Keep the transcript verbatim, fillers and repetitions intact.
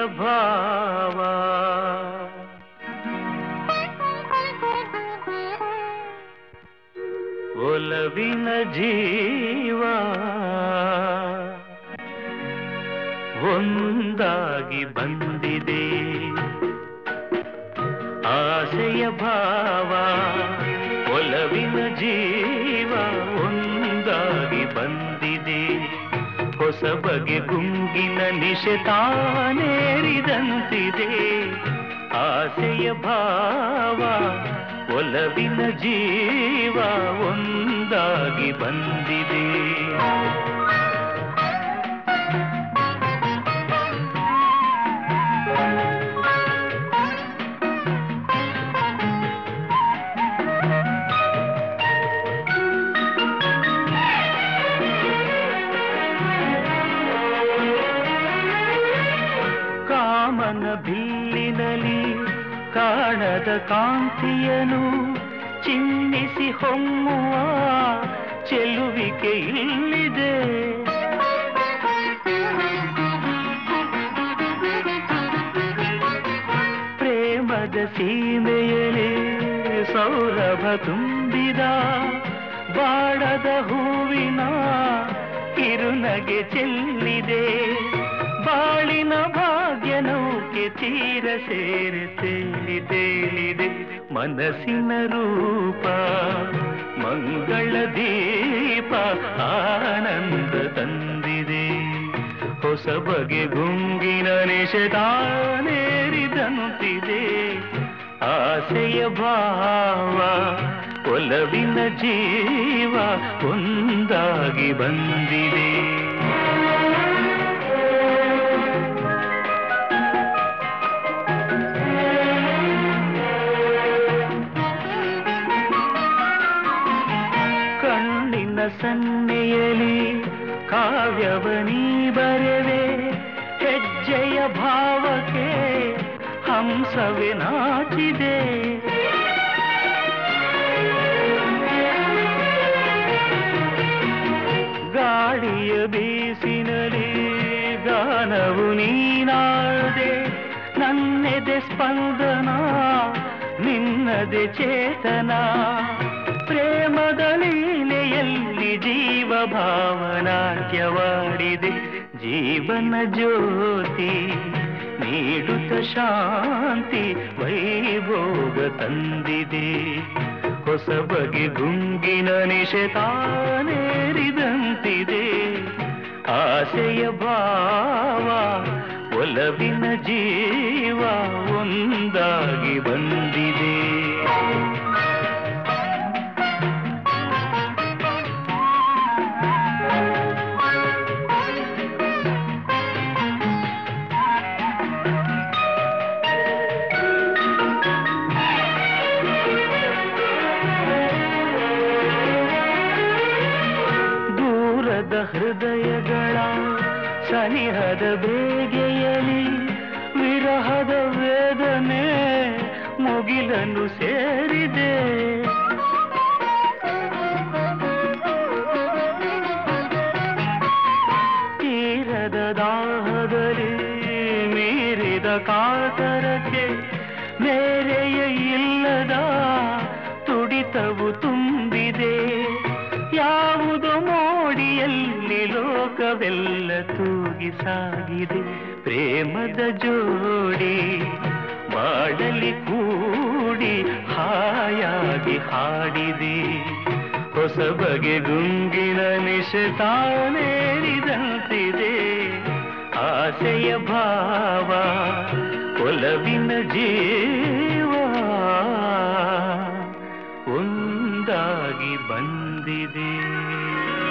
ಭಾವ ಒಲವಿನ ಜೀವ ಒಂದಾಗಿ ಬಂದಿದೆ ಆಸೆಯ ಭಾವ ಒಲವಿನ ಜೀವ ಒಂದಾಗಿ ಬಂದಿದೆ ಹೊಸ ಬಗೆ ಗುಂಗಿನ ನಿಶೆ ತಾನೇರಿದಂತಿದೆ ಆಸೆಯ ಭಾವ ಒಲವಿನ ಜೀವ ಒಂದಾಗಿ ಬಂದಿದೆ ಕಾಮನ ಬಿಲ್ಲಿನಲ್ಲಿ ಕಾಣದ ಕಾಂತಿಯನು ಚಿನ್ನಿಸಿ ಹೊಮ್ಮುವ ಚೆಲುವಿಕೆ ಇಲ್ಲಿದೆ ಪ್ರೇಮದ ಸೀಮೆಯಲ್ಲಿ ಸೌರಭ ತುಂಬಿದ ಬಾಡದ ಹೂವಿನ ಕಿರುನಗೆ ಚೆಲ್ಲಿದೆ ಬಾಳಿನ ಭಾಗ್ಯ ನೌಕೆ ತೀರ ಸೇರಿ ತೇಲಿದೆ ಮನಸ್ಸಿನ ರೂಪ ಮಂಗಳ ದೀಪ ಆನಂದ ತಂದಿದೆ ಹೊಸ ಬಗೆ ಗುಂಗಿನ ನಿಶೆ ತಾನೇರಿದಂತಿದೆ ಆಸೆಯ ಭಾವ ಒಲವಿನ ಜೀವ ಒಂದಾಗಿ ಬಂದಿದೆ ಸನ್ನೆಯಲಿ ಕಾವ್ಯವನೀ ಬರೆವೆ ಹೆಜ್ಜೆಯ ಭಾವಕ್ಕೆ ಹಂಸವೇ ನಾಚಿದೆ ಗಾಳಿಯ ಬೀಸಿನಲಿ ಗಾನವು ನೀನಾದೆ ನನ್ನೆದೆ ಸ್ಪಂದನ ನಿನ್ನದೆ ಚೇತನ ಪ್ರೇಮದ ಲೀಲೆಯಲ್ಲಿ ಜೀವ ಭಾವನಾಟ್ಯವಾಡಿದೆ ಜೀವನ ಜ್ಯೋತಿ ನೀಡುತ್ತ ಶಾಂತಿ ವೈಭೋಗ ತಂದಿದೆ ಹೊಸ ಬಗೆ ಗುಂಗಿನ ನಿಶೆ ತಾನೇರಿದಂತಿದೆ ಆಸೆಯ ಭಾವ ಒಲವಿನ ಜೀವ ಒಂದಾಗಿ ಬಂದಿದೆ ಹೃದಯಗಳ ಸನಿಹದ ಬೇಗೆಯಲಿ ವಿರಹದ ವೇದನೆ ಮುಗಿಲನ್ನು ಸೇರಿದೆ ತೀರದ ದಾಹದಲ್ಲಿ ಮೀರಿದ ಕಾತರಕ್ಕೆ ಮೇರೆಯ ಇಲ್ಲದ ತುಡಿತವು ತುಂಬಿದೆ ಯಾವುದೋ ಮೋಡಿಯಲ್ಲಿ ಲೋಕವೆಲ್ಲ ತೂಗಿ ಸಾಗಿದೆ ಪ್ರೇಮದ ಜೋಡಿ ಬಾಡಲಿ ಕೂಡಿ ಹಾಯಾಗಿ ಹಾಡಿದೆ ಹೊಸ ಬಗೆ ಗುಂಗಿನ ನಿಶೆ ತಾನೇರಿದಂತಿದೆ ಆಸೆಯ ಭಾವ ಒಲವಿನ ಜೀವ ಒಂದಾಗಿ ಬಂದಿದೆ